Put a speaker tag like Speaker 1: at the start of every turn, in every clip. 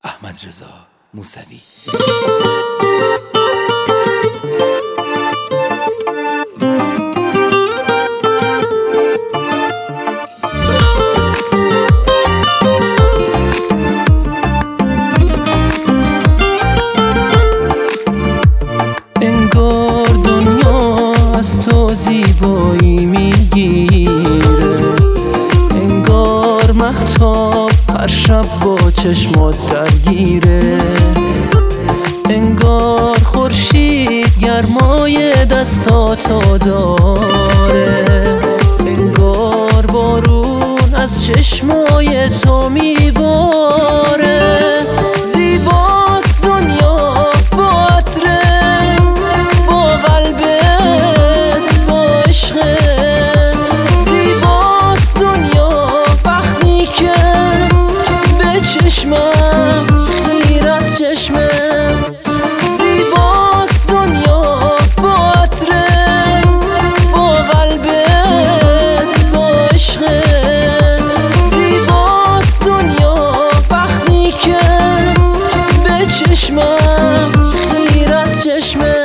Speaker 1: احمدرضا موسوی.
Speaker 2: انگار دنیا از تو زیبایی میگیره، انگار مهتاب هر شب با چشمات درگیره، انگار خورشید گرمای دستاتو داره، انگار بارون از چشمای تو میباره. زیباست دنیا با عطرت، با قلبت، با عشقت. زیباست دنیا وقتی که به چشمم خیر از چشمت. زیباست دنیا با عطرت، با قلبت، با عشقت. زیباست دنیا وقتی که به چشمم خیر از چشمت.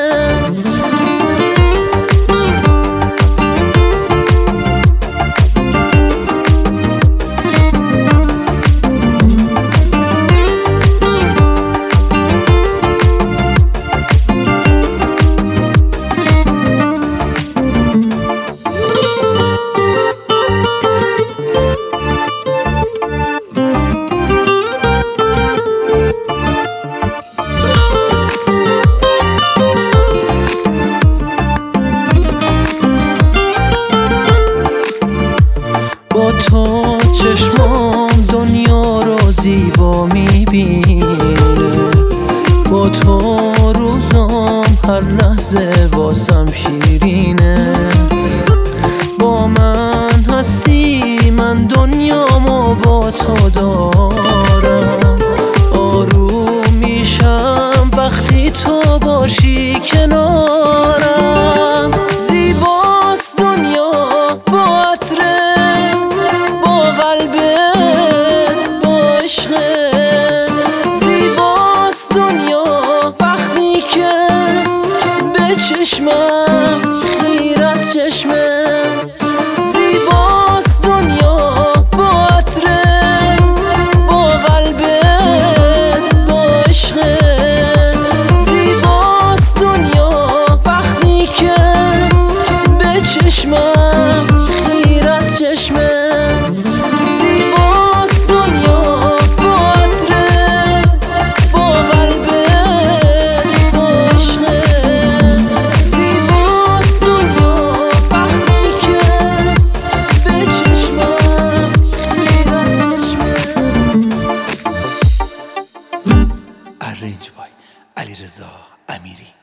Speaker 2: با تو چشمام دنیا رو زیبا میبینه، با تو روزام هر لحظه واسم شیرینه. با من هستی من دنیامو با تو دارم، آروم میشم وقتی تو باشی کنارم. زیباست دنیا با عطرت، با قلبت، با عشقت. زیباست دنیا وقتی که به چشمم خیر از چشمت. زیباست دنیا با عطرت، با قلبت، با عشقت. زیباست دنیا وقتی که به چشمم خیر از چشمت. زیباست دنیا با عطرت، با قلبت، با عشقت. زیباست دنیا وقتی که به چشمم خیر از چشمت.
Speaker 1: ارنج بای علیرضا امیری.